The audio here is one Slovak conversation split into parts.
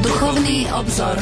Duchovný obzor.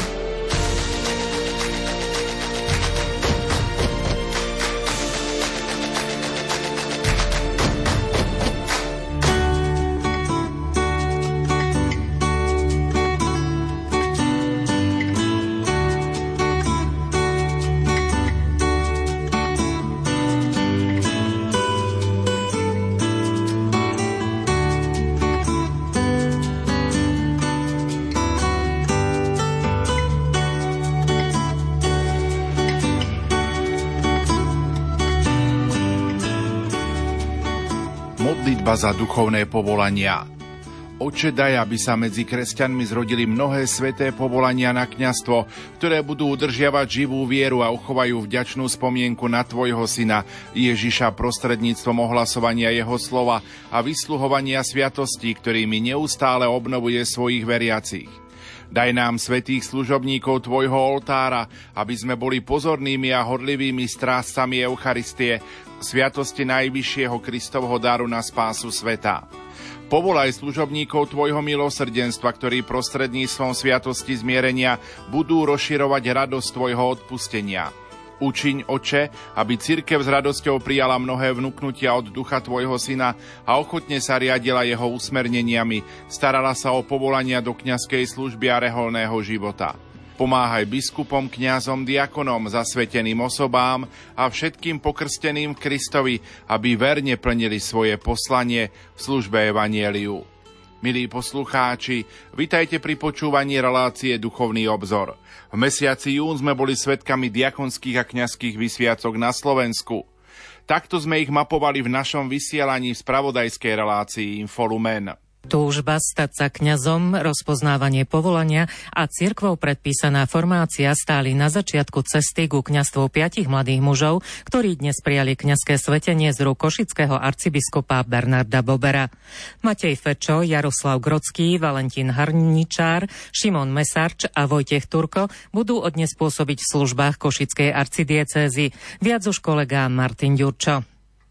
Modlitba za duchovné povolania. Oče, daj, aby sa medzi kresťanmi zrodili mnohé sväté povolania na kňazstvo, ktoré budú udržiavať živú vieru a uchovajú vďačnú spomienku na tvojho syna Ježiša prostredníctvom ohlasovania jeho slova a vysluhovania sviatostí, ktorými neustále obnovuje svojich veriacich. Daj nám svätých služobníkov tvojho oltára, aby sme boli pozornými a horlivými strážcami Eucharistie, sviatosti najvyššieho Kristovho daru na spásu sveta. Povolaj služobníkov tvojho milosrdenstva, ktorí prostredníctvom sviatosti zmierenia budú rozširovať radosť tvojho odpustenia. Učiň, Oče, aby cirkev s radosťou prijala mnohé vnuknutia od ducha tvojho syna a ochotne sa riadila jeho usmerneniami, starala sa o povolania do kňazskej služby a reholného života. Pomáhaj biskupom, kňazom, diakonom, zasveteným osobám a všetkým pokrsteným v Kristovi, aby verne plnili svoje poslanie v službe evanjeliu. Milí poslucháči, vitajte pri počúvaní relácie Duchovný obzor. V mesiaci jún sme boli svedkami diakonských a kňazských vysviacok na Slovensku. Takto sme ich mapovali v našom vysielaní v spravodajskej relácii Infolumen. Túžba stať sa kňazom, rozpoznávanie povolania a cirkvou predpísaná formácia stáli na začiatku cesty ku kňazstvu 5 mladých mužov, ktorí dnes prijali kňazské svetenie z rúk košického arcibiskupa Bernarda Bobera. Matej Fečo, Jaroslav Grocký, Valentín Harničár, Šimon Mesarč a Vojtech Turko budú odnes pôsobiť v službách košickej arcidiecézy. Viac už kolega Martin Ďurčo.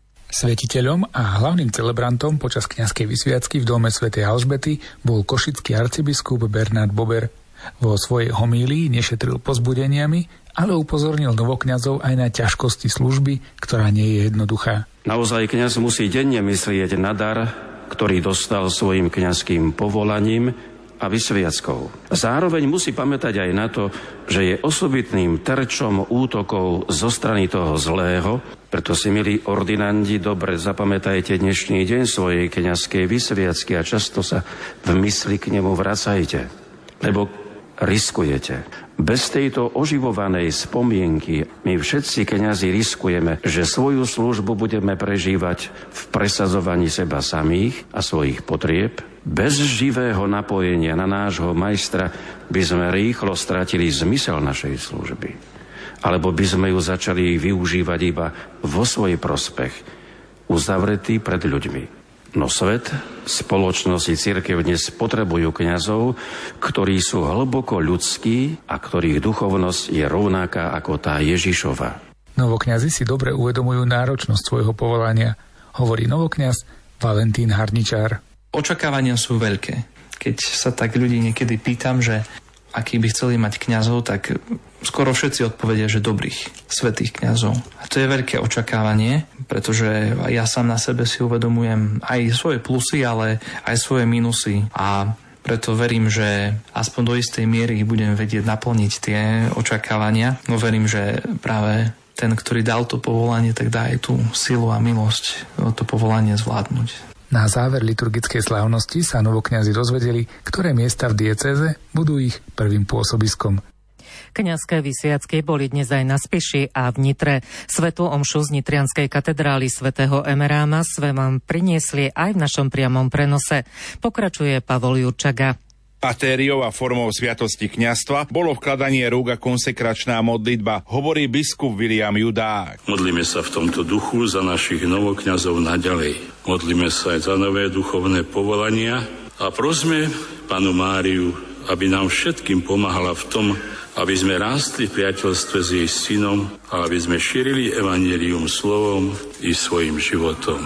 Svetiteľom a hlavným celebrantom počas kňazskej vysviacky v dome svätej Alžbety bol košický arcibiskup Bernard Bober. Vo svojej homílii nešetril povzbudeniami, ale upozornil novokňazov aj na ťažkosti služby, ktorá nie je jednoduchá. Naozaj kňaz musí denne myslieť na dar, ktorý dostal svojim kňazským povolaním a vysviackou. Zároveň musí pamätať aj na to, že je osobitným terčom útokov zo strany toho zlého. Preto si, milí ordinandi, dobre zapamätajte dnešný deň svojej kňazskej vysviacky a často sa v mysli k nemu vracajte, lebo riskujete. Bez tejto oživovanej spomienky my všetci kňazi riskujeme, že svoju službu budeme prežívať v presadzovaní seba samých a svojich potrieb. Bez živého napojenia na nášho majstra by sme rýchlo stratili zmysel našej služby. Alebo by sme ju začali využívať iba vo svoj prospech, uzavretý pred ľuďmi. No svet, spoločnosť i cirkev dnes potrebujú kňazov, ktorí sú hlboko ľudskí a ktorých duchovnosť je rovnaká ako tá Ježišova. Novokňazi si dobre uvedomujú náročnosť svojho povolania, hovorí novokňaz Valentín Harničár. Očakávania sú veľké. Keď sa tak ľudí niekedy pýtam, že akí by chceli mať kňazov, tak skoro všetci odpovedia, že dobrých, svätých kňazov. A to je veľké očakávanie, pretože ja sám na sebe si uvedomujem aj svoje plusy, ale aj svoje minusy. A preto verím, že aspoň do istej miery budem vedieť naplniť tie očakávania. No verím, že práve ten, ktorý dal to povolanie, tak dá aj tú silu a milosť to povolanie zvládnuť. Na záver liturgickej slávnosti sa novokňazi dozvedeli, ktoré miesta v diecéze budú ich prvým pôsobiskom. Kňazské vysviacky boli dnes aj na Spiši a v Nitre. Svätú omšu z nitrianskej katedrály svätého Emeráma sme vám priniesli aj v našom priamom prenose. Pokračuje Pavol Jurčaga. Matériou a formou sviatosti kňazstva bolo vkladanie rúk a konsekračná modlitba, hovorí biskup William Judák. Modlíme sa v tomto duchu za našich novokňazov naďalej. Modlíme sa aj za nové duchovné povolania a prosme Pannu Máriu, aby nám všetkým pomáhala v tom, aby sme rástli v priateľstve s jej synom a aby sme šírili evanjelium slovom i svojim životom.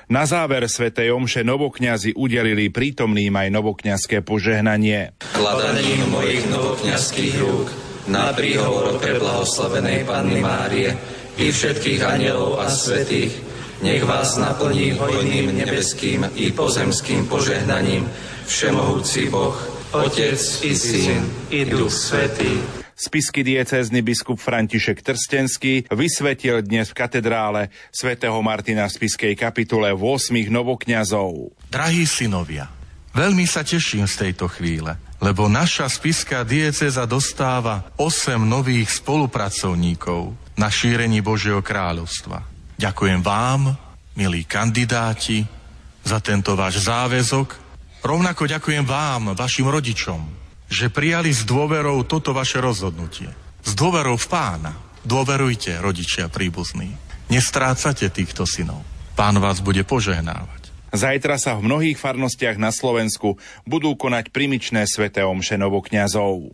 Na záver svätej omše novokňazi udelili prítomným aj novokňazské požehnanie. Kladaním mojich novokňazských rúk na príhovor preblahoslavenej Panny Márie i všetkých anjelov a svätých, nech vás naplní hojným nebeským i pozemským požehnaním Všemohúci Boh, Otec i Syn i Duch Svätý. Spišský diecézny biskup František Trstenský vysvetil dnes v katedrále svätého Martina v spišskej kapitule 8 novokňazov. Drahí synovia, veľmi sa teším z tejto chvíle, lebo naša spišská diecéza dostáva 8 nových spolupracovníkov na šírení Božieho kráľovstva. Ďakujem vám, milí kandidáti, za tento váš záväzok. Rovnako ďakujem vám, vašim rodičom, že prijali s dôverou toto vaše rozhodnutie. S dôverou v Pána. Dôverujte, rodičia príbuzní. Nestrácate týchto synov. Pán vás bude požehnávať. Zajtra sa v mnohých farnostiach na Slovensku budú konať primičné sväté omše novokňazov.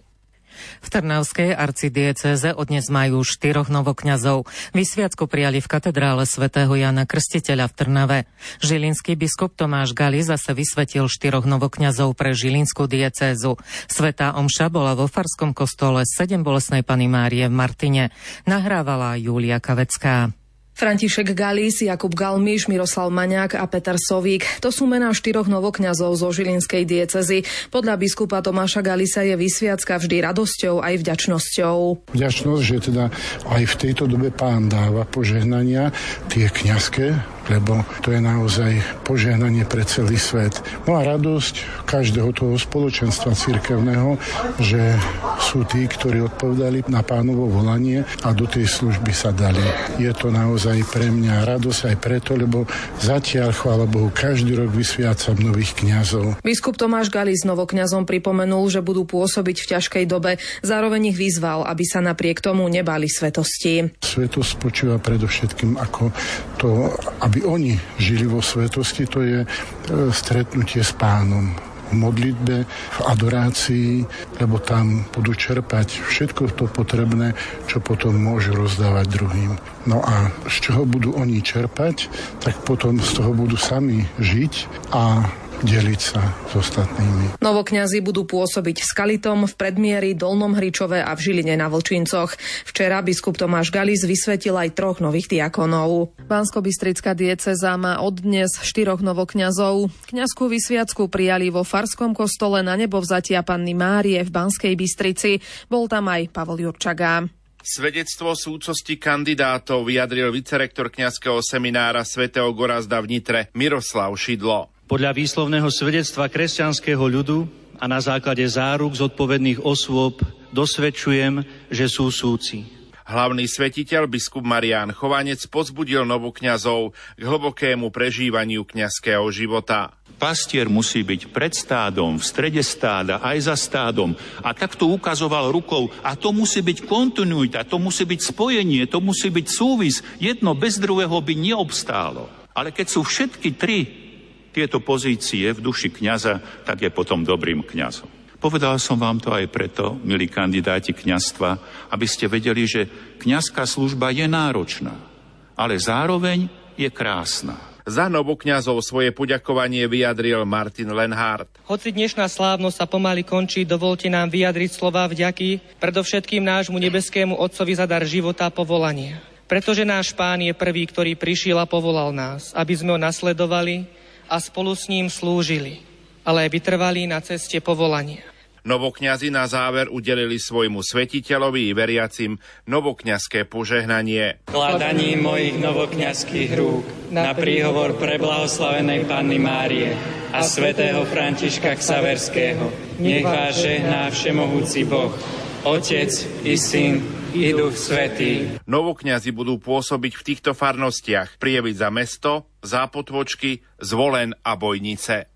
V Trnavskej arcidiecéze odnes majú 4 novokňazov. Vysviacku prijali v katedrále svätého Jána Krstiteľa v Trnave. Žilinský biskup Tomáš Gali zase vysvetil 4 novokňazov pre žilinskú diecézu. Svätá omša bola vo farskom kostole 7 Bolestnej Panny Márie v Martine. Nahrávala Júlia Kavecká. František Galís, Jakub Galmiš, Miroslav Maňák a Peter Sovík. To sú mená 4 novokňazov zo žilinskej diecezy. Podľa biskupa Tomáša Galisa je vysviacka vždy radosťou aj vďačnosťou. Vďačnosť, že teda aj v tejto dobe Pán dáva požehnania, tie kňazské, lebo to je naozaj požehnanie pre celý svet. No a radosť každého toho spoločenstva cirkevného, že sú tí, ktorí odpovedali na Pánovo volanie a do tej služby sa dali. Je to naozaj pre mňa radosť aj preto, lebo zatiaľ, chvála Bohu, každý rok vysviacam nových kňazov. Biskup Tomáš Galís novokňazom pripomenul, že budú pôsobiť v ťažkej dobe. Zároveň ich vyzval, aby sa napriek tomu nebali svetosti. Svetosť spočíva predovšetkým ako to, aby oni žili vo svetosti, to je stretnutie s Pánom. V modlitbe, v adorácii, lebo tam budú čerpať všetko to potrebné, čo potom môžu rozdávať druhým. No a z čoho budú oni čerpať, tak potom z toho budú sami žiť a deliť sa s ostatnými. Novokňazi budú pôsobiť v Skalitom, v Predmieri, Dolnom Hričove a v Žiline na Vlčíncoch. Včera biskup Tomáš Galís vysvetil aj 3 nových diakonov. Banskobystrická diecéza má od dnes 4 novokňazov. Kňazskú vysviacku prijali vo farskom kostole Na nebovzatia Panny Márie v Banskej Bystrici. Bol tam aj Pavol Jurčaga. Svedectvo súcosti kandidátov vyjadril vicerektor kňazského seminára svätého Gorazda v Nitre Miroslav Šidlo. Podľa výslovného svedectva kresťanského ľudu a na základe záruk zodpovedných osôb dosvedčujem, že sú súci. Hlavný svetiteľ biskup Marián Chovanec povzbudil novokňazov k hlbokému prežívaniu kňazského života. Pastier musí byť pred stádom, v strede stáda, aj za stádom. A takto ukazoval rukou. A to musí byť kontinuita, to musí byť spojenie, to musí byť súvis. Jedno bez druhého by neobstálo. Ale keď sú všetky 3 tieto pozície v duši kňaza, tak je potom dobrým kňazom. Povedal som vám to aj preto, milí kandidáti kňazstva, aby ste vedeli, že kňazská služba je náročná, ale zároveň je krásna. Za novokňazov svoje poďakovanie vyjadril Martin Lenhardt. Hoci dnešná slávnosť sa pomaly končí, dovolte nám vyjadriť slová vďaky predovšetkým nášmu nebeskému Otcovi za dar života a povolania. Pretože náš Pán je prvý, ktorý prišiel a povolal nás, aby sme ho nasledovali a spolu s ním slúžili, ale aj vytrvali na ceste povolania. Novokňazi na záver udelili svojmu svetiteľovi i veriacim novokňazské požehnanie. Kladaním mojich novokňazských rúk na príhovor preblahoslavenej Panny Márie a svätého Františka Ksaverského, nech vás žehná Všemohúci Boh, Otec i Syn i Duch Svätý. Novokňazi budú pôsobiť v týchto farnostiach: Prievidza mesto, Zápotvočky, Zvolen a Bojnice.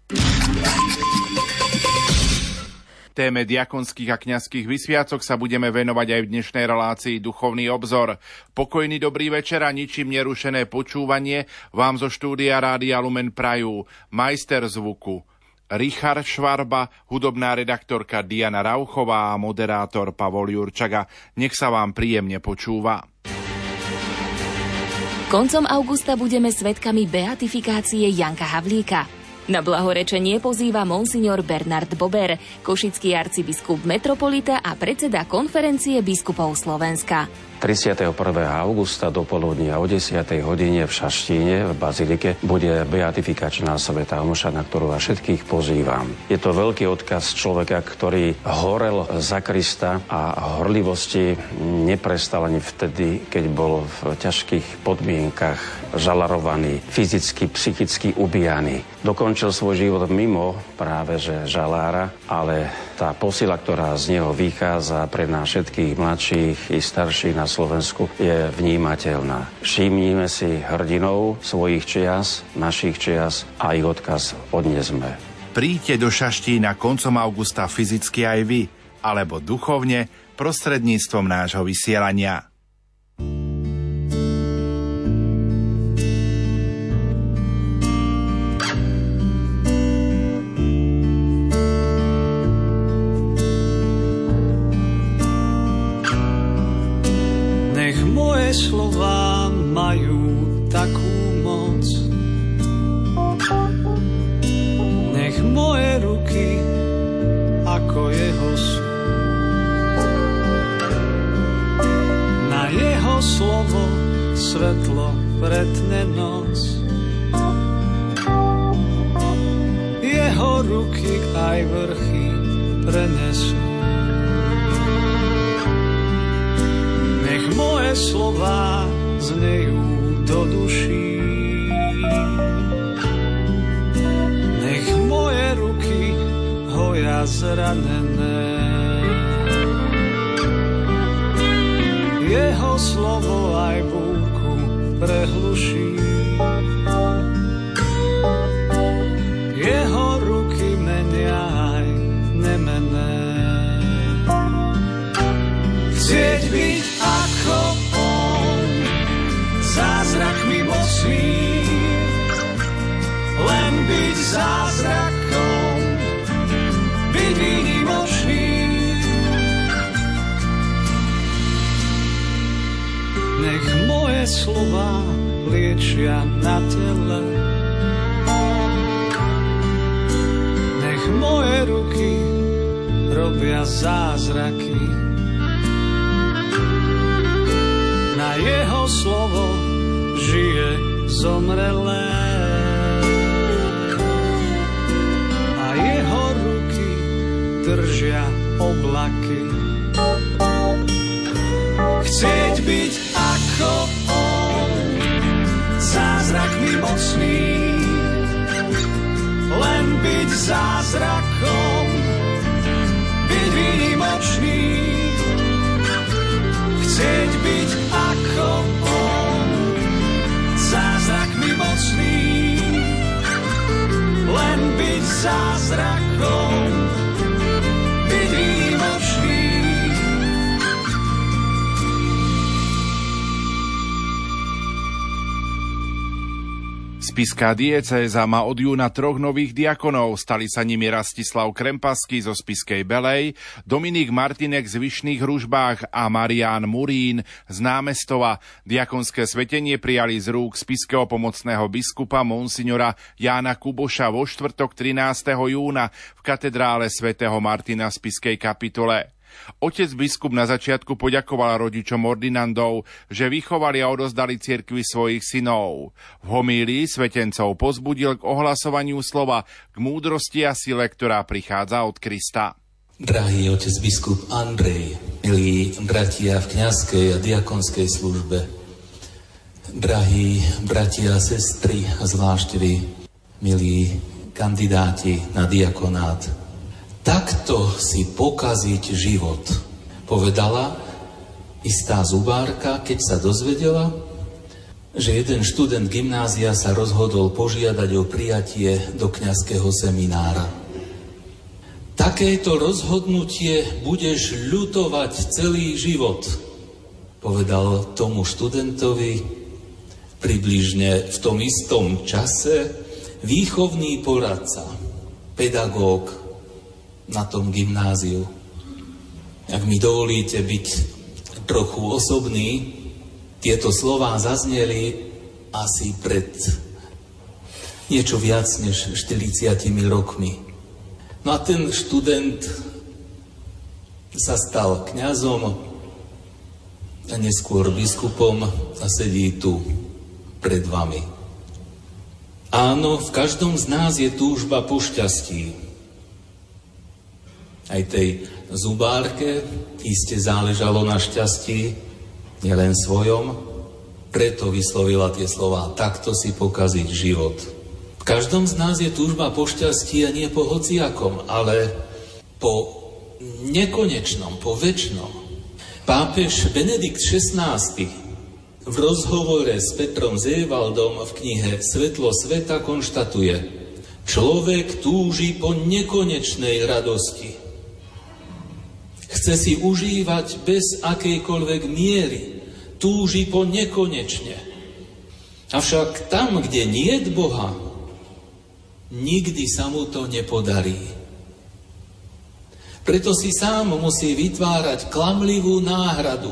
Téme diakonských a kňazských vysviacok sa budeme venovať aj v dnešnej relácii Duchovný obzor. Pokojný dobrý večer a ničím nerušené počúvanie vám zo štúdia Rádia Lumen prajú majster zvuku Richard Švarba, hudobná redaktorka Diana Rauchová a moderátor Pavol Jurčaga. Nech sa vám príjemne počúva. Koncom augusta budeme svedkami beatifikácie Janka Havlíka. Na blahorečenie pozýva monsignor Bernard Bober, košický arcibiskup metropolita a predseda konferencie biskupov Slovenska. 31. augusta do poludnia o 10. hodine v Šaštíne v Bazilike bude beatifikačná svätá omša, na ktorú vás všetkých pozývam. Je to veľký odkaz človeka, ktorý horel za Krista a horlivosti neprestal ani vtedy, keď bol v ťažkých podmienkach žalarovaný, fyzicky, psychicky ubíjaný. Dokončil svoj život mimo práve že žalára, ale tá posila, ktorá z neho vychádza pre nás všetkých mladších i starších na Slovensku, je vnímateľná. Všimnime si hrdinov svojich čias, našich čias a ich odkaz odnesme. Príďte do Šaštína koncom augusta fyzicky aj vy, alebo duchovne prostredníctvom nášho vysielania. Slová majú takú moc. Nech moje ruky ako jeho sú. Na jeho slovo svetlo pretne noc. Jeho ruky aj vrchy prenesú. Nech moje slová znejú do duší. Nech moje ruky hoja zranené. Jeho slovo aj búrku prehluší. Jeho ruky menia aj nemenné. Chcieť byť ako on, zázrakmi mocný, len byť zázrakom, byť výnimočný. Nech moje slova liečia na tele, nech moje ruky robia zázraky. Na jeho slovo žije zomrelé a jeho ruky držia oblaky. Chcieť byť ako on, zázrakmi mocný, len byť zázrakom, byť výnimočný. Chcieť byť ako on, zázrakmi mocný, len byť zázrakom, byť výnimočný. Spišská diecéza má od júna 3 nových diakonov. Stali sa nimi Rastislav Krempasky zo Spišskej Belej, Dominik Martinek z Vyšných Ružbách a Marián Murín z Námestova. Diakonské svetenie prijali z rúk spišského pomocného biskupa monsignora Jána Kuboša vo štvrtok 13. júna v katedrále svätého Martina v Spišskej kapitule. Otec biskup na začiatku poďakoval rodičom ordinandov, že vychovali a odozdali cirkvi svojich synov. V homílii svetencov pozbudil k ohlasovaniu slova, k múdrosti a sile, ktorá prichádza od Krista. Drahý otec biskup Andrej, milí bratia v kňazskej a diakonskej službe, drahí bratia a sestry a zvlášť vy, milí kandidáti na diakonát, takto si pokaziť život, povedala istá zubárka, keď sa dozvedela, že jeden študent gymnázia sa rozhodol požiadať o prijatie do kňazského seminára. Takéto rozhodnutie budeš ľutovať celý život, povedal tomu študentovi približne v tom istom čase výchovný poradca, pedagóg na tom gymnáziu. Ak mi dovolíte byť trochu osobný, tieto slová zazneli asi pred niečo viac než 40 rokmi. No a ten študent sa stal kňazom a neskôr biskupom a sedí tu pred vami. Áno, v každom z nás je túžba po šťastí. Aj tej zubárke iste záležalo na šťastí, nielen svojom, preto vyslovila tie slová: takto si pokaziť život. V každom z nás je túžba po šťastí a nie po hociakom, ale po nekonečnom, po večnom. Pápež Benedikt XVI v rozhovore s Petrom Zévaldom v knihe Svetlo sveta konštatuje: človek túži po nekonečnej radosti. Chce si užívať bez akejkoľvek miery. Túži po nekonečne. Avšak tam, kde niet Boha, nikdy sa mu to nepodarí. Preto si sám musí vytvárať klamlivú náhradu.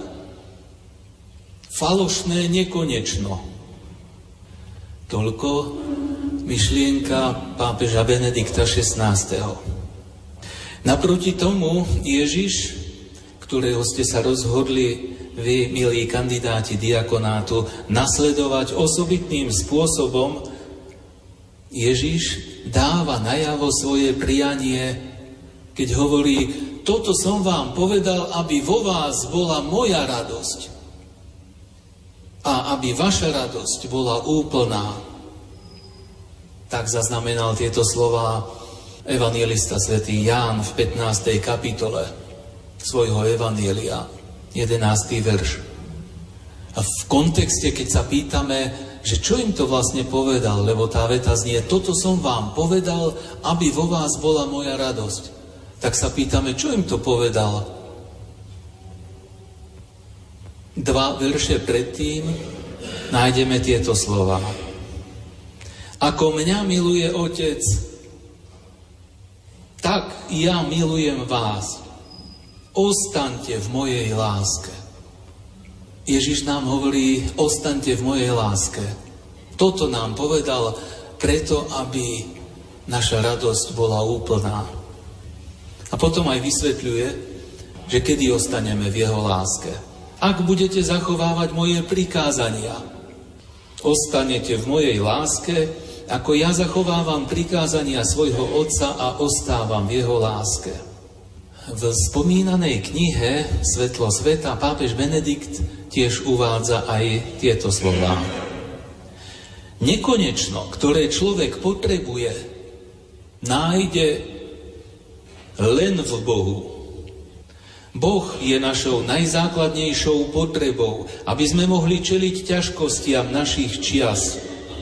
Falošné nekonečno. Toľko myšlienka pápeža Benedikta XVI. Naproti tomu Ježiš, ktorého ste sa rozhodli vy, milí kandidáti diakonátu, nasledovať osobitným spôsobom, Ježiš dáva najavo svoje prianie, keď hovorí: toto som vám povedal, aby vo vás bola moja radosť a aby vaša radosť bola úplná. Tak zaznamenal tieto slová evanjelista svätý Ján v 15. kapitole svojho evanjelia, 11. verš. A v kontexte, keď sa pýtame, že čo im to vlastne povedal, lebo tá veta znie: toto som vám povedal, aby vo vás bola moja radosť. Tak sa pýtame, čo im to povedal. 2 verše predtým nájdeme tieto slova: ako mňa miluje Otec, tak ja milujem vás. Ostaňte v mojej láske. Ježiš nám hovorí: ostaňte v mojej láske. Toto nám povedal preto, aby naša radosť bola úplná. A potom aj vysvetľuje, že kedy ostaneme v jeho láske. Ak budete zachovávať moje prikázania, ostanete v mojej láske, ako ja zachovávam prikázania svojho Otca a ostávam v jeho láske. V spomínanej knihe Svetlo sveta pápež Benedikt tiež uvádza aj tieto slová. Nekonečno, ktoré človek potrebuje, nájde len v Bohu. Boh je našou najzákladnejšou potrebou, aby sme mohli čeliť ťažkostiam našich čias.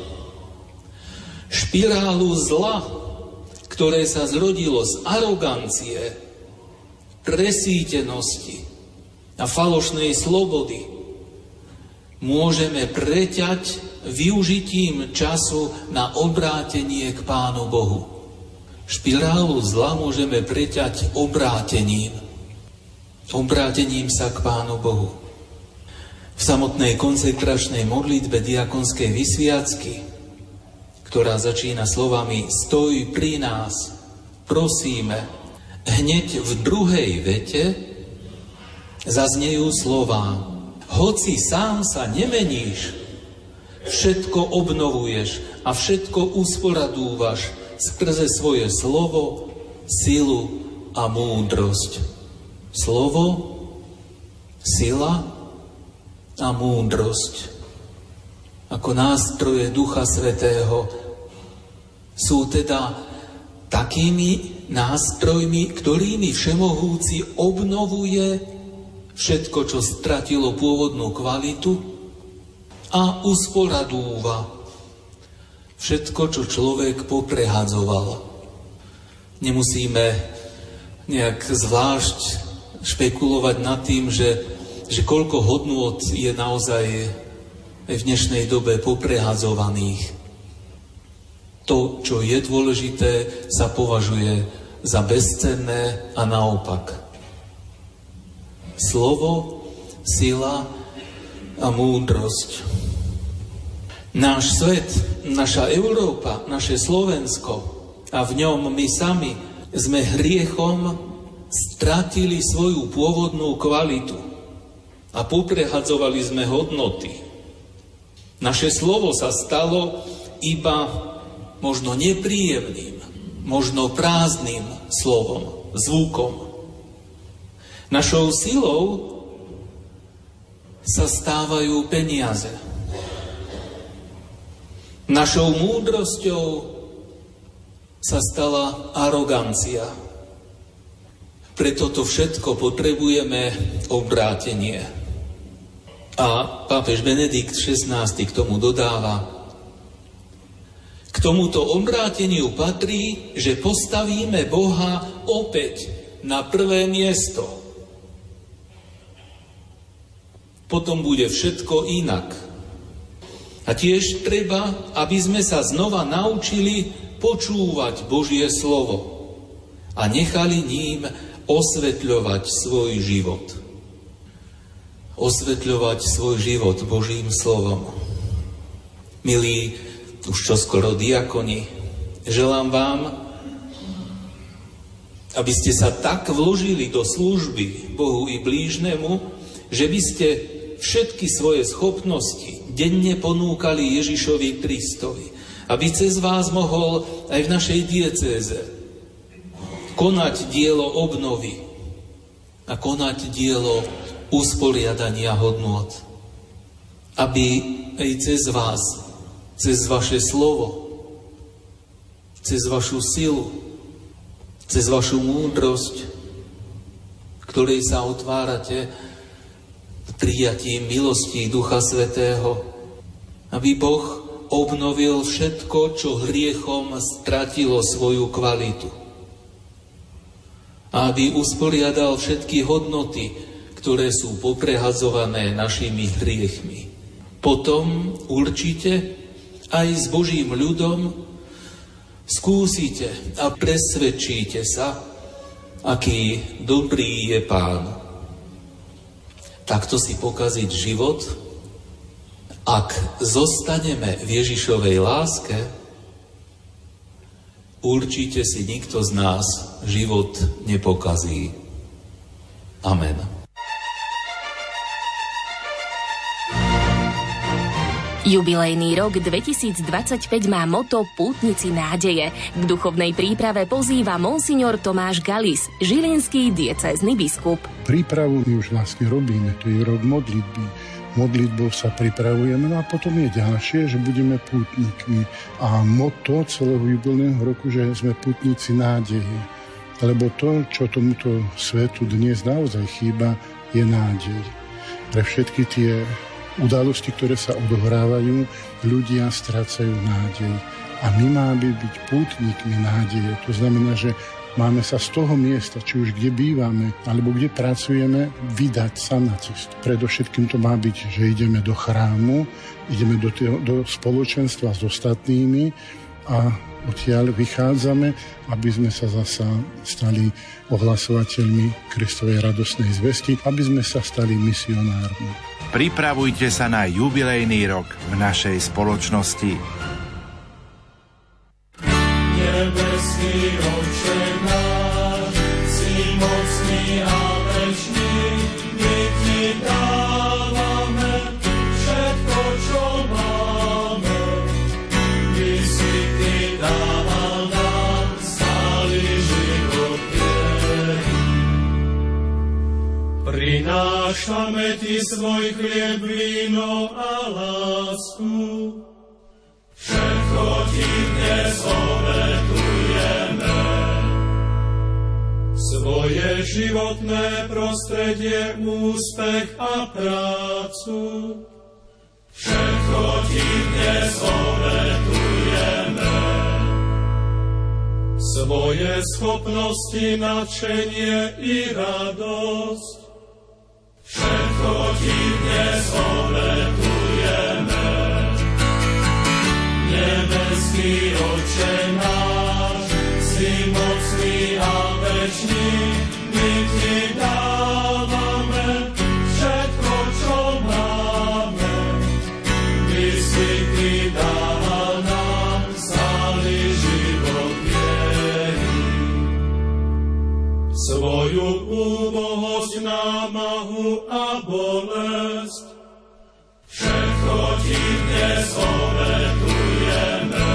Špirálu zla, ktoré sa zrodilo z arogancie, presýtenosti a falošnej slobody, môžeme preťať využitím času na obrátenie k Pánu Bohu. Špirálu zla môžeme preťať obrátením sa k Pánu Bohu. V samotnej konsekračnej modlitbe diakonskej vysviacky, ktorá začína slovami stoj pri nás, prosíme, hneď v druhej vete zaznejú slová: hoci sám sa nemeníš, všetko obnovuješ a všetko usporadúvaš skrze svoje slovo, silu a múdrosť. Slovo, sila a múdrosť ako nástroje Ducha Svätého sú teda takými nástrojmi, ktorými Všemohúci obnovuje všetko, čo stratilo pôvodnú kvalitu, a usporadúva všetko, čo človek poprehadzoval. Nemusíme nejak zvlášť špekulovať nad tým, že koľko hodnôt je naozaj v dnešnej dobe poprehadzovaných. To, čo je dôležité, sa považuje za bezcenné a naopak. Slovo, sila a múdrosť. Náš svet, naša Európa, naše Slovensko a v ňom my sami sme hriechom stratili svoju pôvodnú kvalitu a poprehadzovali sme hodnoty. Naše slovo sa stalo iba možno nepríjemným, možno prázdnym slovom, zvukom. Našou silou sa stávajú peniaze. Našou múdrosťou sa stala arogancia. Preto to všetko potrebujeme obrátenie. A pápež Benedikt XVI k tomu dodáva: k tomuto obráteniu patrí, že postavíme Boha opäť na prvé miesto. Potom bude všetko inak. A tiež treba, aby sme sa znova naučili počúvať Božie slovo a nechali ním osvetľovať svoj život. Osvetľovať svoj život Božím slovom. Milí, už čoskoro diakoni, želám vám, aby ste sa tak vložili do služby Bohu i blížnemu, že by ste všetky svoje schopnosti denne ponúkali Ježišovi Kristovi, aby cez vás mohol aj v našej diecéze konať dielo obnovy a konať dielo usporiadania hodnôt. Aby aj cez vás, cez vaše slovo, cez vašu silu, cez vašu múdrosť, ktorej sa otvárate prijatím milostí Ducha Svätého, aby Boh obnovil všetko, čo hriechom stratilo svoju kvalitu. A aby usporiadal všetky hodnoty, ktoré sú poprehadzované našimi hriechmi. Potom určite aj s Božím ľudom skúsite a presvedčíte sa, aký dobrý je Pán. Takto si pokaziť život, ak zostaneme v Ježišovej láske, určite si nikto z nás život nepokazí. Amen. Jubilejný rok 2025 má moto Pútnici nádeje. K duchovnej príprave pozýva monsignor Tomáš Galis, žilinský diecézny biskup. Prípravu my už vlastne robíme, to je rok modlitby. Modlitbou sa pripravujeme, no a potom je ďalšie, že budeme pútnikmi. A motto celého jubilejného roku, že sme pútnici nádeje. Lebo to, čo tomuto svetu dnes naozaj chýba, je nádej. Pre všetky tie udalosti, ktoré sa odohrávajú, ľudia strácajú nádej. A my máme byť pútnikmi nádeje. To znamená, že máme sa z toho miesta, či už kde bývame, alebo kde pracujeme, vydať sa na cestu. Predovšetkým to má byť, že ideme do chrámu, ideme do spoločenstva s ostatnými a odtiaľ vychádzame, aby sme sa zasa stali ohlasovateľmi Kristovej radosnej zvesti, aby sme sa stali misionármi. Pripravujte sa na jubilejný rok v našej spoločnosti. Nebeský Otče náš, si mocný a večný, my ti dávame všetko, čo máme. Ty si ty dával nám stály život viery. Prinášame ti svoj chlieb, víno a lásku. Všetko ti dnes obetujeme. Svoje životné prostredie, úspech a prácu. Všetko ti dnes obetujeme. Svoje schopnosti, nadšenie i radosť. Všetko ti dnes obetujeme. Nebeský Otče náš, si mocný a večný, my ti dávame všetko, čo máme. My si ty svoju úbohosť, námahu a bolesť. Všetko ti dnes obetujeme.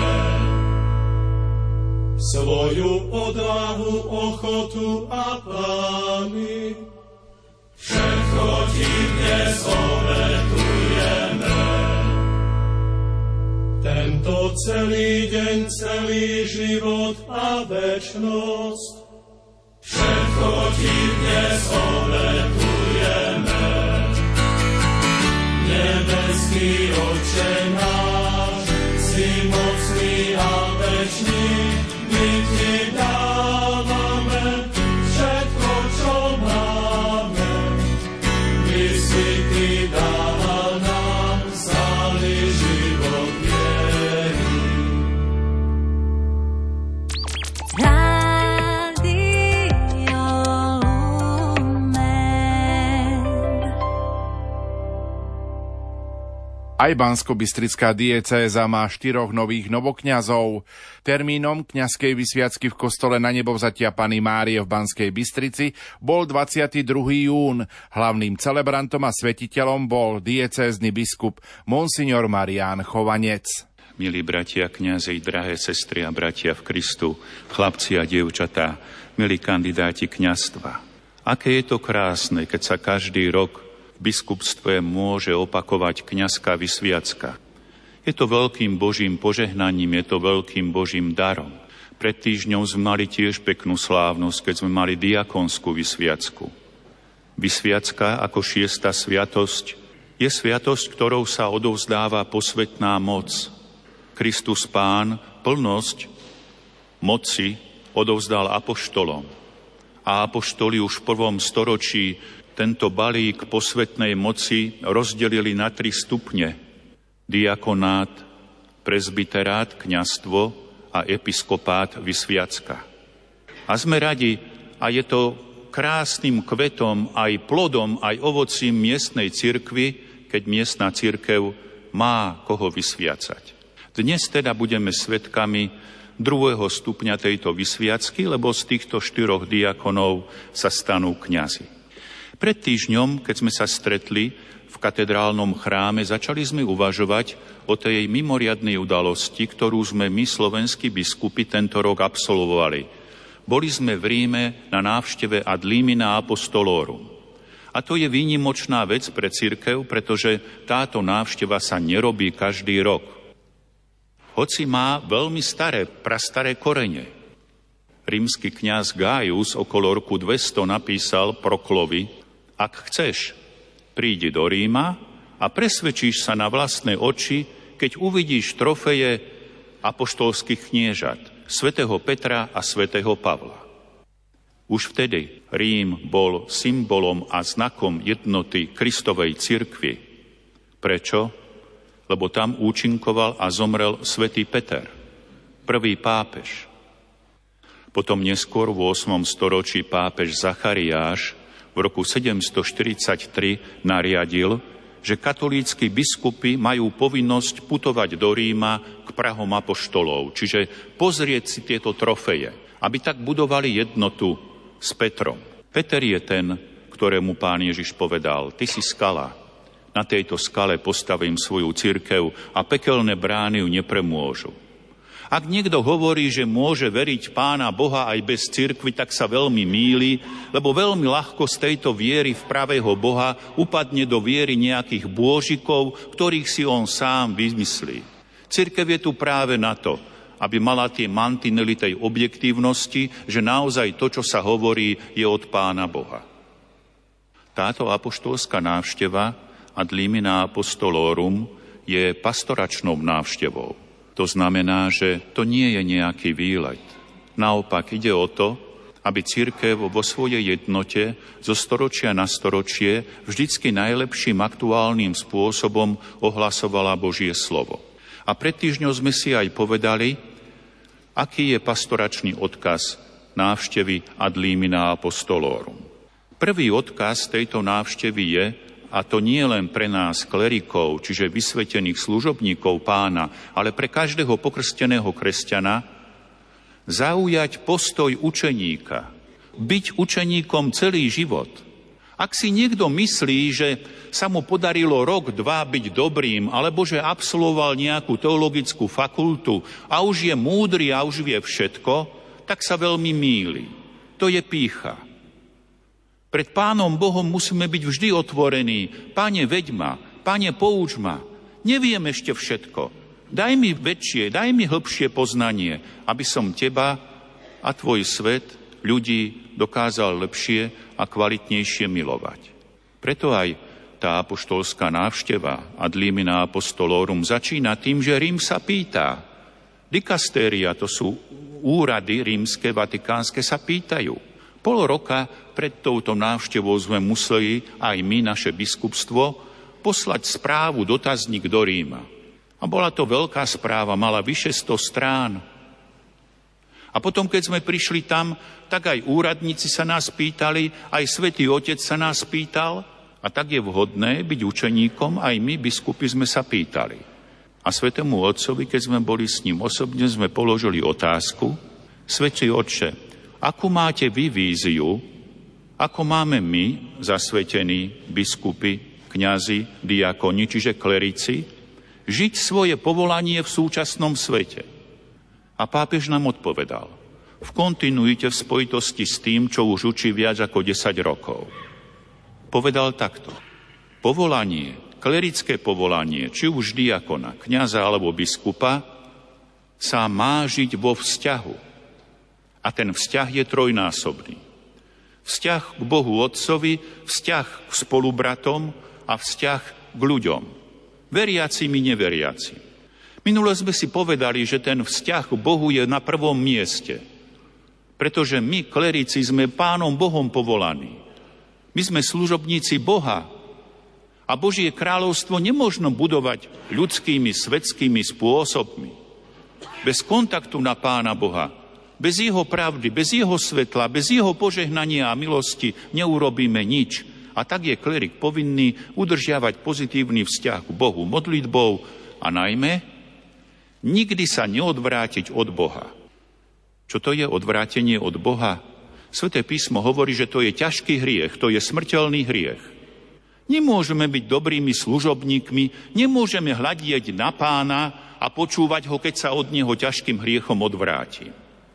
Svoju odvahu, ochotu a plány. Všetko ti dnes obetujeme. Tento celý deň, celý život a večnosť. Všetko ti dnes obetujeme. Nebeský Otče náš, si mocný a večný, my ti dávame všetko, čo máme. My si ty dával nám stály život viery. Aj Banskobystrická diecéza má 4 nových novokňazov. Termínom kňazskej vysviacky v kostole Na Nebovzatia Panny Márie v Banskej Bystrici bol 22. jún. Hlavným celebrantom a svetiteľom bol diecézny biskup monsignor Marián Chovanec. Milí bratia kňazi, drahé sestry a bratia v Kristu, chlapci a dievčatá, milí kandidáti kňazstva. Aké je to krásne, keď sa každý rok v biskupstve môže opakovať kňazská vysviacka. Je to veľkým Božím požehnaním, je to veľkým Božím darom. Pred týždňom sme mali tiež peknú slávnosť, keď sme mali diakonskú vysviacku. Vysviacka ako 6. sviatosť je sviatosť, ktorou sa odovzdáva posvätná moc. Kristus Pán plnosť moci odovzdal apoštolom. A apoštoli už v 1. storočí tento balík posvätnej moci rozdelili na 3 stupne. Diakonát, presbyterát, kňazstvo a episkopát vysviacka. A sme radi, a je to krásnym kvetom, aj plodom, aj ovocím miestnej cirkvi, keď miestna cirkev má koho vysviacať. Dnes teda budeme svedkami 2. stupňa tejto vysviacky, lebo z týchto 4 diakonov sa stanú kňazi. Pred týždňom, keď sme sa stretli v katedrálnom chráme, začali sme uvažovať o tej mimoriadnej udalosti, ktorú sme my, slovenskí biskupy, tento rok absolvovali. Boli sme v Ríme na návšteve Ad Limina Apostolorum. A to je výnimočná vec pre cirkev, pretože táto návšteva sa nerobí každý rok. Hoci má veľmi prastaré korene. Rímsky kňaz Gaius okolo roku 200 napísal Proklovi: ak chceš, prídi do Ríma a presvedčíš sa na vlastné oči, keď uvidíš trofeje apoštolských kniežat, svätého Petra a svätého Pavla. Už vtedy Rím bol symbolom a znakom jednoty Kristovej cirkvi. Prečo? Lebo tam účinkoval a zomrel svätý Peter, prvý pápež. Potom neskôr v 8. storočí pápež Zachariáš v roku 743 nariadil, že katolícki biskupy majú povinnosť putovať do Ríma k prahom apoštolov, čiže pozrieť si tieto trofeje, aby tak budovali jednotu s Petrom. Peter je ten, ktorému Pán Ježiš povedal: ty si skala, na tejto skale postavím svoju cirkev a pekelné brány ju nepremôžu. Ak niekto hovorí, že môže veriť Pána Boha aj bez cirkvi, tak sa veľmi mýli, lebo veľmi ľahko z tejto viery v pravého Boha upadne do viery nejakých bôžikov, ktorých si on sám vymyslí. Cirkev je tu práve na to, aby mala tie mantinely tej objektívnosti, že naozaj to, čo sa hovorí, je od Pána Boha. Táto apoštolská návšteva Ad Limina Apostolorum je pastoračnou návštevou. To znamená, že to nie je nejaký výlet. Naopak ide o to, aby cirkev vo svojej jednote zo storočia na storočie vždycky najlepším aktuálnym spôsobom ohlasovala Božie slovo. A pred týždňou sme si aj povedali, aký je pastoračný odkaz návštevy Ad Limina Apostolorum. Prvý odkaz tejto návštevy je, a to nie len pre nás klerikov, čiže vysvetených služobníkov Pána, ale pre každého pokrsteného kresťana, zaujať postoj učeníka, byť učeníkom celý život. Ak si niekto myslí, že sa mu podarilo rok, dva byť dobrým, alebo že absolvoval nejakú teologickú fakultu a už je múdry a už vie všetko, tak sa veľmi mýli. To je pýcha. Pred Pánom Bohom musíme byť vždy otvorení. Pane, veď ma, Pane, pouč ma. Neviem ešte všetko. Daj mi väčšie, daj mi hlbšie poznanie, aby som teba a tvoj svet, ľudí dokázal lepšie a kvalitnejšie milovať. Preto aj tá apoštolská návšteva ad limina apostolorum začína tým, že Rím sa pýta. Dikastéria, to sú úrady rímske, vatikánske, sa pýtajú. Pol roka pred touto návštevou sme museli aj my, naše biskupstvo, poslať správu, dotazník do Ríma. A bola to veľká správa, mala vyše 100 strán. A potom, keď sme prišli tam, tak aj úradníci sa nás pýtali, aj Svätý Otec sa nás pýtal, a tak je vhodné byť učeníkom, aj my, biskupy, sme sa pýtali. A Svätému Otcovi, keď sme boli s ním osobne, sme položili otázku: Svätý Otče, akú máte vy víziu, ako máme my, zasvetení biskupy, kňazi, diakoni, čiže klerici, žiť svoje povolanie v súčasnom svete? A pápež nám odpovedal: v kontinuite v spojitosti s tým, čo už učí viac ako 10 rokov. Povedal takto: povolanie, klerické povolanie, či už diakona, kňaza alebo biskupa, sa má žiť vo vzťahu. A ten vzťah je trojnásobný. Vzťah k Bohu Otcovi, vzťah k spolubratom a vzťah k ľuďom. Veriacim i neveriacim. Minule sme si povedali, že ten vzťah k Bohu je na prvom mieste. Pretože my, klerici, sme Pánom Bohom povolaní. My sme služobníci Boha. A Božie kráľovstvo nemožno budovať ľudskými, svetskými spôsobmi. Bez kontaktu na Pána Boha, bez jeho pravdy, bez jeho svetla, bez jeho požehnania a milosti neurobíme nič. A tak je klerik povinný udržiavať pozitívny vzťah k Bohu modlitbou a najmä nikdy sa neodvrátiť od Boha. Čo to je odvrátenie od Boha? Sväté písmo hovorí, že to je ťažký hriech, to je smrteľný hriech. Nemôžeme byť dobrými služobníkmi, nemôžeme hľadieť na Pána a počúvať ho, keď sa od neho ťažkým hriechom odvráti.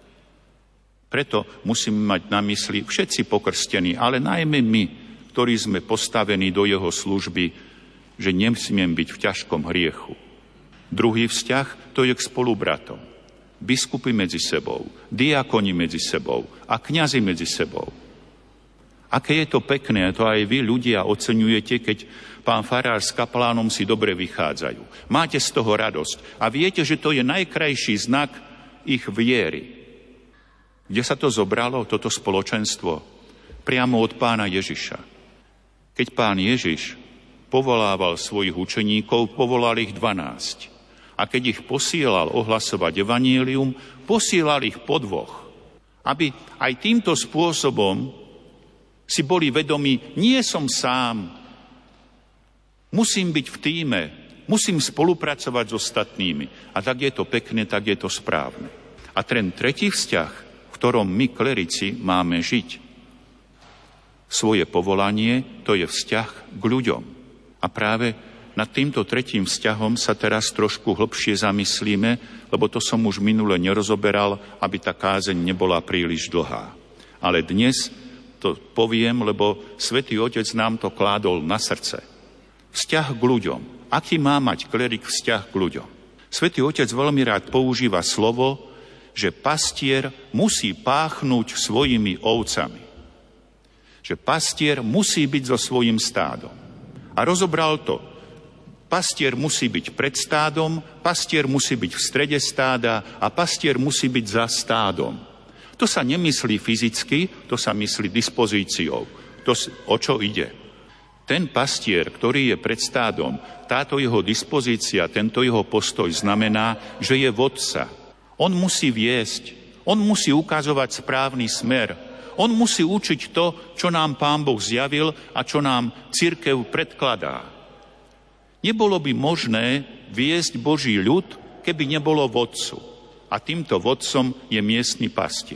Preto musíme mať na mysli všetci pokrstení, ale najmä my, ktorí sme postavení do jeho služby, že nemusíme byť v ťažkom hriechu. Druhý vzťah, to je k spolubratom. Biskupy medzi sebou, diakoni medzi sebou a kňazi medzi sebou. Aké je to pekné, to aj vy ľudia oceňujete, keď pán farár s kaplánom si dobre vychádzajú. Máte z toho radosť a viete, že to je najkrajší znak ich viery. Kde sa to zobralo, toto spoločenstvo? Priamo od pána Ježiša. Keď pán Ježiš povolával svojich učeníkov, povolal ich 12. A keď ich posielal ohlasovať evanjelium, posielal ich po dvoch. Aby aj týmto spôsobom si boli vedomí, nie som sám. Musím byť v tíme, musím spolupracovať s ostatnými. A tak je to pekné, tak je to správne. A ten tretí vzťah, v ktorom my, klerici, máme žiť svoje povolanie, to je vzťah k ľuďom. A práve nad týmto tretím vzťahom sa teraz trošku hlbšie zamyslíme, lebo to som už minule nerozoberal, aby tá kázeň nebola príliš dlhá. Ale dnes to poviem, lebo Svätý Otec nám to kládol na srdce. Vzťah k ľuďom. Aký má mať klerik vzťah k ľuďom? Svätý Otec veľmi rád používa slovo, že pastier musí páchnúť svojimi ovcami. Že pastier musí byť so svojím stádom. A rozobral to. Pastier musí byť pred stádom, pastier musí byť v strede stáda a pastier musí byť za stádom. To sa nemyslí fyzicky, to sa myslí dispozíciou. To, o čo ide? Ten pastier, ktorý je pred stádom, táto jeho dispozícia, tento jeho postoj znamená, že je vodca. On musí viesť, on musí ukazovať správny smer, on musí učiť to, čo nám Pán Boh zjavil a čo nám cirkev predkladá. Nebolo by možné viesť Boží ľud, keby nebolo vodcu. A týmto vodcom je miestny pastier.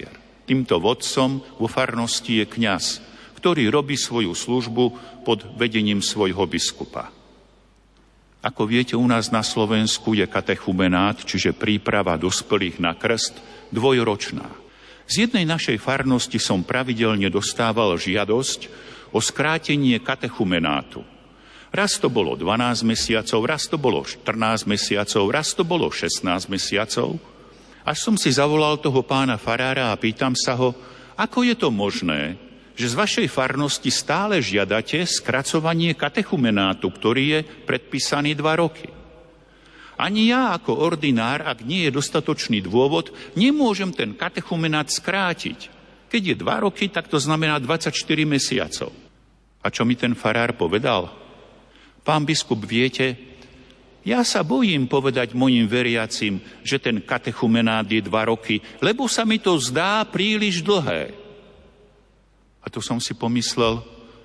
Týmto vodcom vo farnosti je kňaz, ktorý robí svoju službu pod vedením svojho biskupa. Ako viete, u nás na Slovensku je katechumenát, čiže príprava dospelých na krst, dvojročná. Z jednej našej farnosti som pravidelne dostával žiadosť o skrátenie katechumenátu. Raz to bolo 12 mesiacov, raz to bolo 14 mesiacov, raz to bolo 16 mesiacov. Až som si zavolal toho pána farára a pýtam sa ho, ako je to možné, že z vašej farnosti stále žiadate skracovanie katechumenátu, ktorý je predpísaný 2 roky. Ani ja ako ordinár, ak nie je dostatočný dôvod, nemôžem ten katechumenát skrátiť. Keď je 2 roky, tak to znamená 24 mesiacov. A čo mi ten farár povedal? Pán biskup, viete, ja sa bojím povedať mojim veriacim, že ten katechumenát je 2 roky, lebo sa mi to zdá príliš dlhé. A tu som si pomyslel,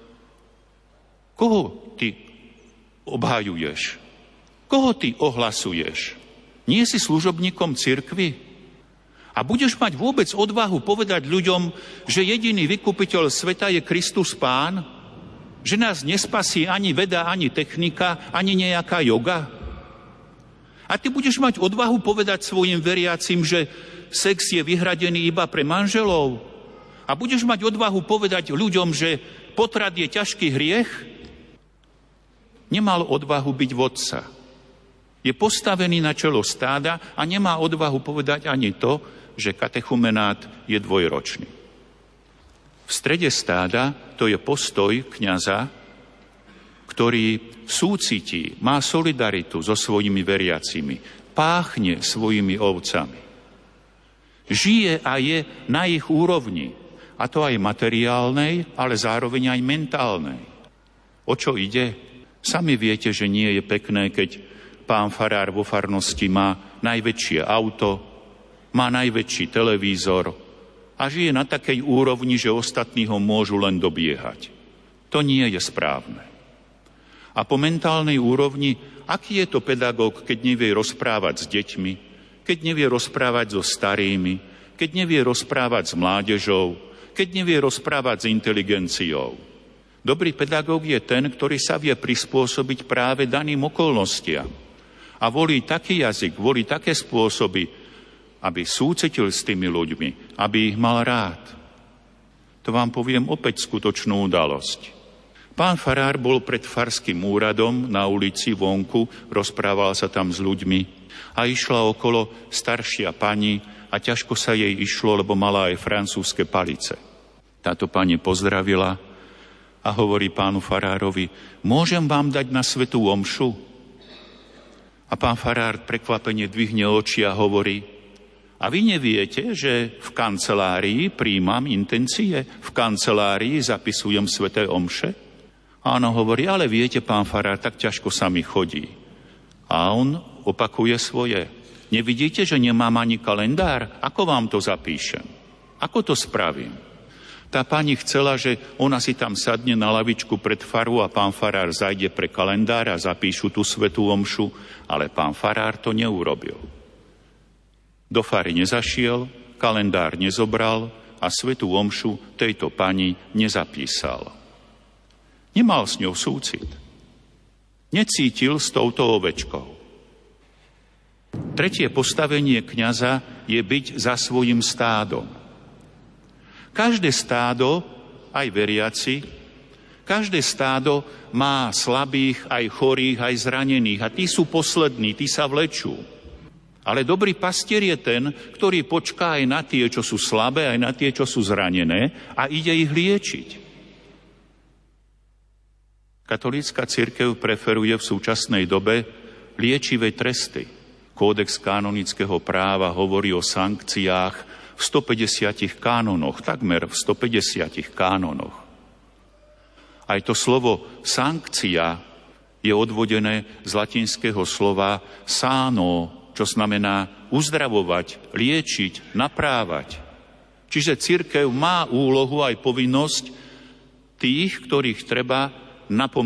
koho ty obhajuješ? Koho ty ohlasuješ? Nie si služobníkom cirkvi? A budeš mať vôbec odvahu povedať ľuďom, že jediný vykupiteľ sveta je Kristus Pán? Že nás nespasí ani veda, ani technika, ani nejaká joga? A ty budeš mať odvahu povedať svojim veriacim, že sex je vyhradený iba pre manželov? A budeš mať odvahu povedať ľuďom, že potrat je ťažký hriech? Nemal odvahu byť vodca. Je postavený na čelo stáda a nemá odvahu povedať ani to, že katechumenát je 2-ročný. V strede stáda to je postoj kňaza, ktorý súcití, má solidaritu so svojimi veriacimi, páchne svojimi ovcami. Žije a je na ich úrovni, a to aj materiálnej, ale zároveň aj mentálnej. O čo ide? Sami viete, že nie je pekné, keď pán farár vo farnosti má najväčšie auto, má najväčší televízor a žije na takej úrovni, že ostatní ho môžu len dobiehať. To nie je správne. A po mentálnej úrovni, aký je to pedagóg, keď nevie rozprávať s deťmi, keď nevie rozprávať so starými, keď nevie rozprávať s mládežou, keď nevie rozprávať s inteligenciou. Dobrý pedagóg je ten, ktorý sa vie prispôsobiť práve daným okolnostiam. A volí taký jazyk, volí také spôsoby, aby súcitil s tými ľuďmi, aby ich mal rád. To vám poviem opäť skutočnú udalosť. Pán farár bol pred farským úradom na ulici vonku, rozprával sa tam s ľuďmi a išla okolo staršia pani a ťažko sa jej išlo, lebo mala aj francúzske palice. Táto pani pozdravila a hovorí pánu farárovi, môžem vám dať na svätú omšu? A pán farár prekvapene dvihne oči a hovorí, a vy neviete, že v kancelárii príjmam intencie, v kancelárii zapisujem sväté omše? A ona hovorí, ale viete, pán farár, tak ťažko sa mi chodí. A on opakuje svoje. Nevidíte, že nemám ani kalendár? Ako vám to zapíšem? Ako to spravím? Tá pani chcela, že ona si tam sadne na lavičku pred faru a pán farár zajde pre kalendár a zapíšu tú svätú omšu, ale pán farár to neurobil. Do fary nezašiel, kalendár nezobral a svätú omšu tejto pani nezapísal. Nemal s ňou súcit. Necítil s touto ovečkou. Tretie postavenie kňaza je byť za svojim stádom. Každé stádo, aj veriaci, každé stádo má slabých, aj chorých, aj zranených a tí sú poslední, tí sa vlečú. Ale dobrý pastier je ten, ktorý počká aj na tie, čo sú slabé, aj na tie, čo sú zranené a ide ich liečiť. Katolícka cirkev preferuje v súčasnej dobe liečivé tresty. Kódex kanonického práva hovorí o sankciách v 150 kánonoch, takmer v 150 kánonoch. Aj to slovo sankcia je odvodené z latinského slova sano, čo znamená uzdravovať, liečiť, naprávať. Čiže cirkev má úlohu aj povinnosť tých, ktorých treba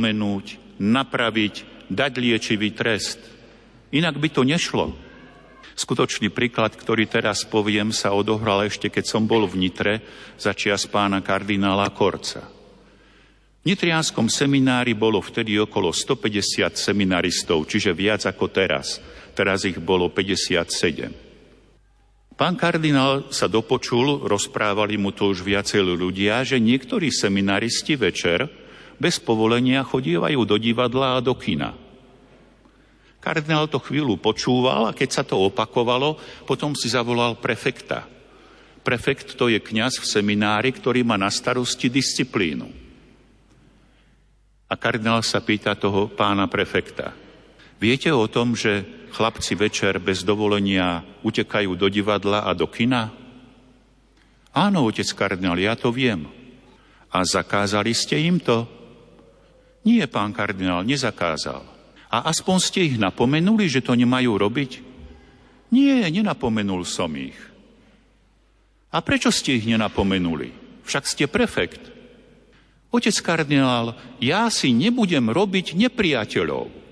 napomenúť, napraviť, dať liečivý trest. Inak by to nešlo. Skutočný príklad, ktorý teraz poviem, sa odohral ešte, keď som bol v Nitre za čias pána kardinála Korca. V nitrianskom seminári bolo vtedy okolo 150 seminaristov, čiže viac ako teraz. Teraz ich bolo 57. Pán kardinál sa dopočul, rozprávali mu to už viacerí ľudia, že niektorí seminaristi večer bez povolenia chodívajú do divadla a do kina. Kardinál to chvíľu počúval a keď sa to opakovalo, potom si zavolal prefekta. Prefekt to je kňaz v seminári, ktorý má na starosti disciplínu. A kardinál sa pýta toho pána prefekta. Viete o tom, že chlapci večer bez dovolenia utekajú do divadla a do kina? Áno, otec kardinál, ja to viem. A zakázali ste im to? Nie, pán kardinál, nezakázal. A aspoň ste ich napomenuli, že to nemajú robiť? Nie, nenapomenul som ich. A prečo ste ich nenapomenuli? Však ste prefekt. Otec kardinál, ja si nebudem robiť nepriateľov.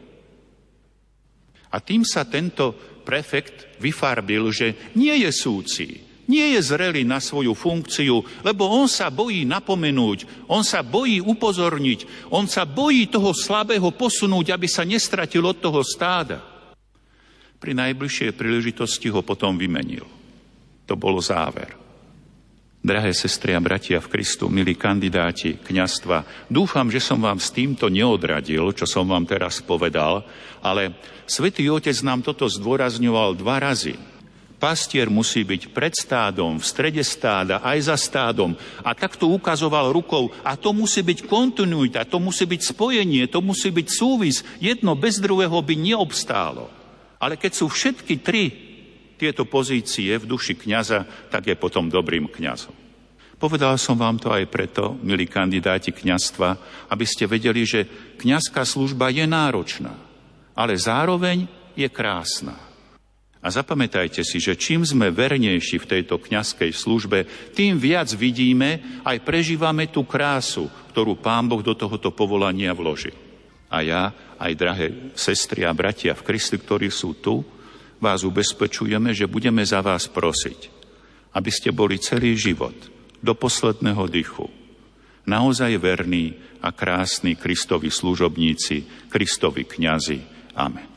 A tým sa tento prefekt vyfarbil, že nie je súci, nie je zrelý na svoju funkciu, lebo on sa bojí napomenúť, on sa bojí upozorniť, on sa bojí toho slabého posunúť, aby sa nestratil od toho stáda. Pri najbližšej príležitosti ho potom vymenil. To bol záver. Drahé sestry a bratia v Kristu, milí kandidáti kňazstva, dúfam, že som vám s týmto neodradil, čo som vám teraz povedal, ale Svätý Otec nám toto zdôrazňoval 2 razy. Pastier musí byť pred stádom, v strede stáda, aj za stádom. A takto ukazoval rukou. A to musí byť kontinuita, to musí byť spojenie, to musí byť súvis. Jedno bez druhého by neobstálo. Ale keď sú všetky 3 tieto pozície v duši kňaza, tak je potom dobrým kňazom. Povedal som vám to aj preto, milí kandidáti kňazstva, aby ste vedeli, že kňazská služba je náročná, ale zároveň je krásna. A zapamätajte si, že čím sme vernejší v tejto kňazskej službe, tým viac vidíme, aj prežívame tú krásu, ktorú Pán Boh do tohoto povolania vloží. A ja, aj drahé sestry a bratia v Kristu, ktorí sú tu, vás ubezpečujeme, že budeme za vás prosiť, aby ste boli celý život, do posledného dychu, naozaj verní a krásni Kristovi služobníci, Kristovi kňazi. Amen.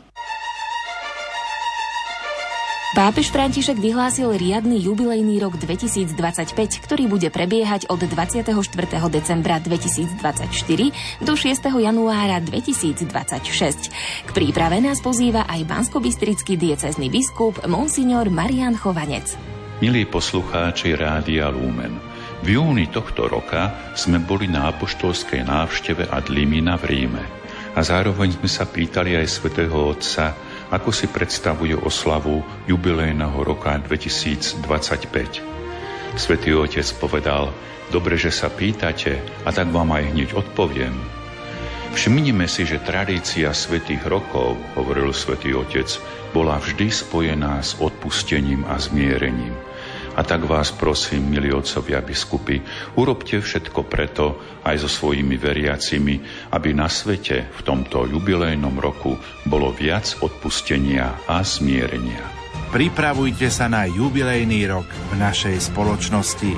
Pápež František vyhlásil riadny jubilejný rok 2025, ktorý bude prebiehať od 24. decembra 2024 do 6. januára 2026. K príprave nás pozýva aj banskobystrický diecézny biskup monsignor Marián Chovanec. Milí poslucháči Rádia Lumen, v júni tohto roka sme boli na apoštolskej návšteve ad limina v Ríme a zároveň sme sa pýtali aj svätého Otca, ako si predstavujú oslavu jubilejného roka 2025. Svätý Otec povedal, dobre, že sa pýtate, a tak vám aj hneď odpoviem. Všimnime si, že tradícia svätých rokov, hovoril Svätý Otec, bola vždy spojená s odpustením a zmierením. A tak vás prosím, milí otcovia biskupy, urobte všetko preto aj so svojimi veriacimi, aby na svete v tomto jubilejnom roku bolo viac odpustenia a zmierenia. Pripravujte sa na jubilejný rok v našej spoločnosti.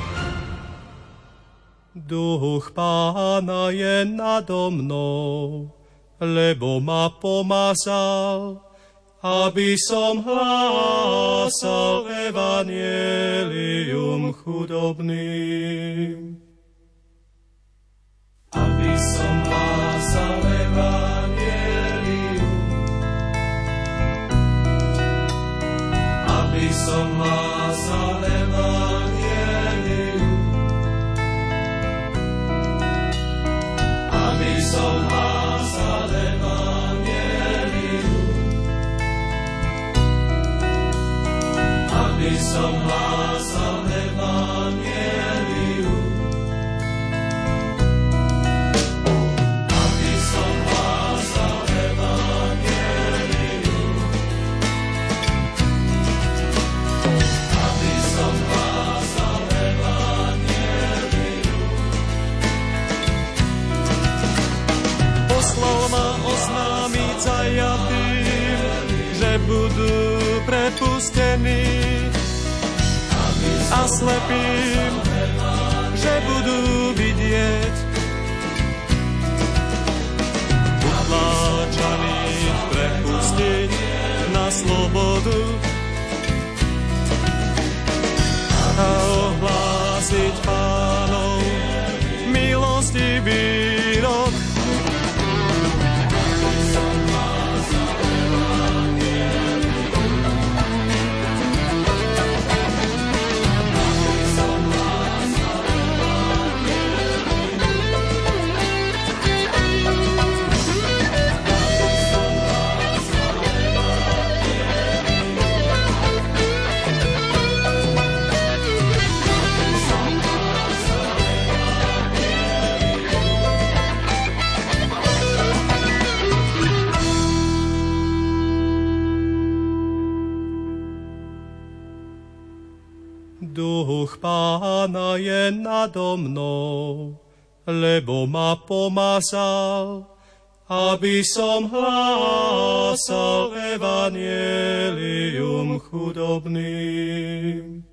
Duch Pána je nado mnou, lebo ma pomazal, aby som hlásal evanjelium chudobným. Aby som hlásal evanjelium, aby som hlásal evanjelium, aby som hlásal evanjelium, aby som hlásal evanjelium, aby som hlásal evanjelium, aby som hlásal evanjelium. Poslal ma oznámiť zajatým, že budú prepustení poštených a slepým, že budú vidieť. Utláčaných prepustiť na slobodu a ohlásiť Pánov milostivý rok. Duch Pána je nado mnou, lebo ma pomazal, aby som hlásal evanjelium chudobným.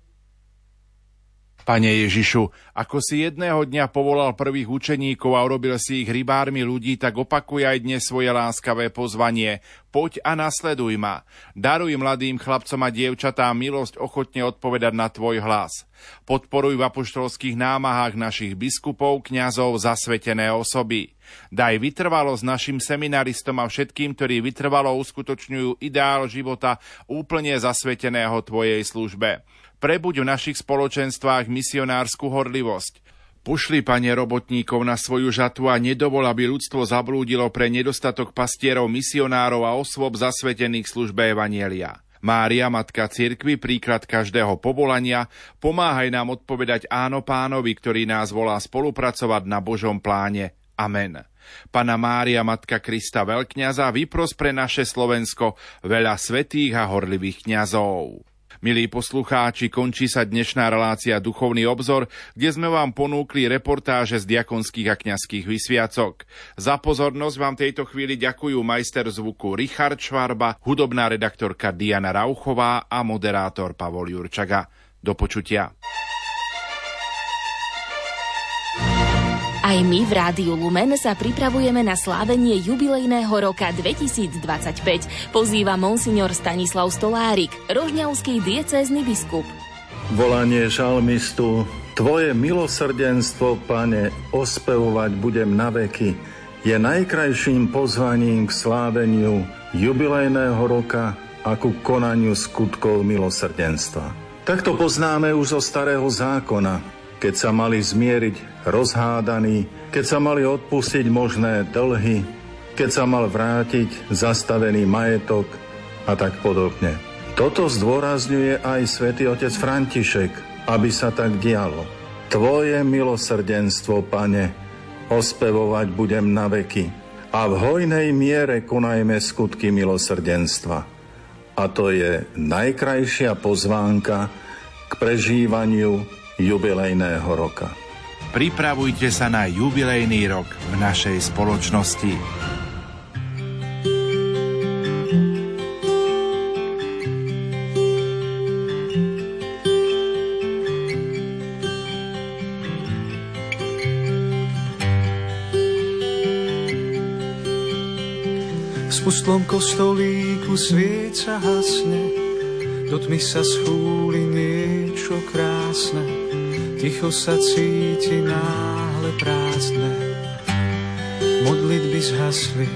Pane Ježišu, ako si jedného dňa povolal prvých učeníkov a urobil si ich rybármi ľudí, tak opakuj aj dnes svoje láskavé pozvanie. Poď a nasleduj ma. Daruj mladým chlapcom a dievčatám milosť ochotne odpovedať na tvoj hlas. Podporuj v apoštolských námahách našich biskupov, kňazov, zasvetené osoby. Daj vytrvalosť našim seminaristom a všetkým, ktorí vytrvalo uskutočňujú ideál života úplne zasveteného tvojej službe. Prebuď v našich spoločenstvách misionársku horlivosť. Pošli, Pane, robotníkov na svoju žatvu a nedovol, aby ľudstvo zablúdilo pre nedostatok pastierov, misionárov a osôb zasvetených službe evanjelia. Mária, Matka cirkvi, príklad každého povolania, pomáhaj nám odpovedať áno Pánovi, ktorý nás volá spolupracovať na Božom pláne. Amen. Panna Mária, Matka Krista veľkňaza, vypros pre naše Slovensko veľa svätých a horlivých kňazov. Milí poslucháči, končí sa dnešná relácia Duchovný obzor, kde sme vám ponúkli reportáže z diakonských a kňazských vysviacok. Za pozornosť vám tejto chvíli ďakujú majster zvuku Richard Švarba, hudobná redaktorka Diana Rauchová a moderátor Pavol Jurčaga. Do počutia. Aj my v Rádiu Lumen sa pripravujeme na slávenie jubilejného roka 2025. Pozýva monsignor Stanislav Stolárik, rožňavský diecézny biskup. Volanie žalmistu: Tvoje milosrdenstvo, Pane, ospevovať budem na veky, je najkrajším pozvaním k sláveniu jubilejného roka a ku konaniu skutkov milosrdenstva. Takto poznáme už zo Starého zákona, keď sa mali zmieriť rozhádaní, keď sa mali odpustiť možné dlhy, keď sa mal vrátiť zastavený majetok a tak podobne. Toto zdôrazňuje aj svätý otec František, aby sa tak dialo. Tvoje milosrdenstvo, Pane, ospevovať budem na veky a v hojnej miere konajme skutky milosrdenstva. A to je najkrajšia pozvánka k prežívaniu jubilejného roka. Pripravujte sa na jubilejný rok v našej spoločnosti. V spustlom kostolíku svieca hasne, do tmy sa schúli niečo krásne. Ticho sa cíti náhle prázdne, modlitby zhasli.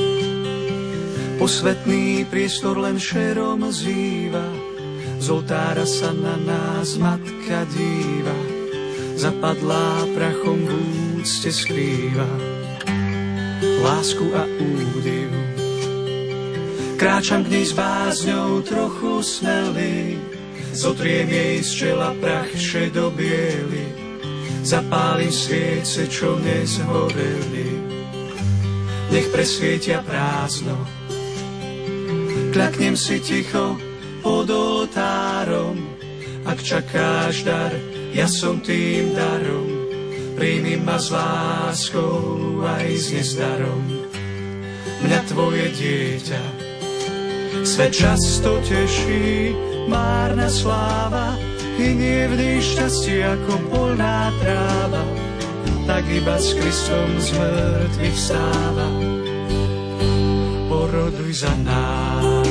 Posvetný priestor len šerom zýva, z oltára sa na nás Matka díva, zapadlá prachom v úcte skrýva lásku a údiv. Kráčam k nej s bázňou trochu smelý, zotriem jej z čela prach šedobiely, zapálim sviece, čo nezhoreli, nech presvietia prázdno. Kľaknem si ticho pod oltárom, ak čakáš dar, ja som tým darom, príjmi ma s láskou aj s nezdarom. Mňa tvoje dieťa Svet často teší, márna sláva, hynie v nej šťastie ako polná tráva, tak iba s Kristom z mŕtvych vstáva. Poroduj za nás.